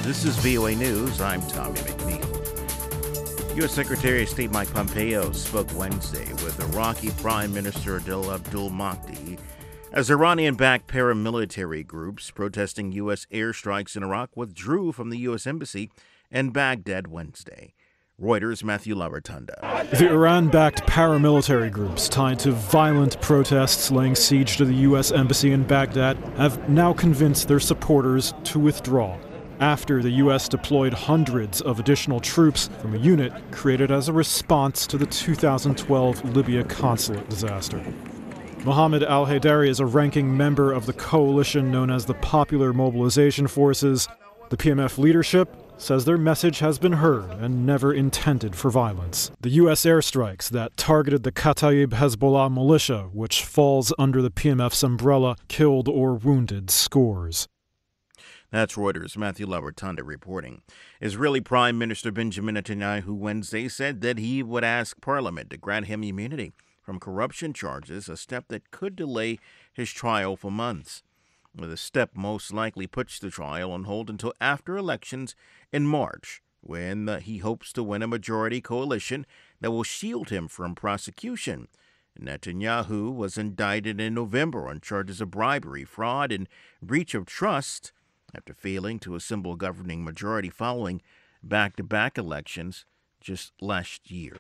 This is VOA News. I'm Tommy McNeil. U.S. Secretary of State Mike Pompeo spoke Wednesday with Iraqi Prime Minister Adel Abdul Mahdi as Iranian-backed paramilitary groups protesting U.S. airstrikes in Iraq withdrew from the U.S. Embassy in Baghdad Wednesday. Reuters' Matthew Lavertunda. The Iran-backed paramilitary groups tied to violent protests laying siege to the U.S. Embassy in Baghdad have now convinced their supporters to withdraw after the U.S. deployed hundreds of additional troops from a unit created as a response to the 2012 Libya consulate disaster. Mohammed al-Haidari is a ranking member of the coalition known as the Popular Mobilization Forces. The PMF leadership says their message has been heard and never intended for violence. The U.S. airstrikes that targeted the Kataib Hezbollah militia, which falls under the PMF's umbrella, killed or wounded scores. That's Reuters' Matthew Lavertunda reporting. Israeli Prime Minister Benjamin Netanyahu Wednesday said that he would ask Parliament to grant him immunity from corruption charges, a step that could delay his trial for months. The step most likely puts the trial on hold until after elections in March, when he hopes to win a majority coalition that will shield him from prosecution. Netanyahu was indicted in November on charges of bribery, fraud, and breach of trust after failing to assemble a governing majority following back-to-back elections just last year.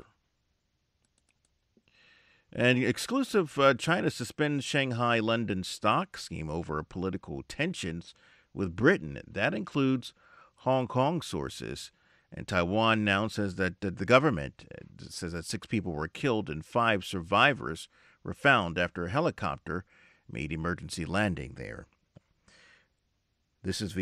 And exclusive, China suspends Shanghai-London stock scheme over political tensions with Britain. That includes Hong Kong sources. And Taiwan now says that the government says that 6 people were killed and 5 survivors were found after a helicopter made emergency landing there. This is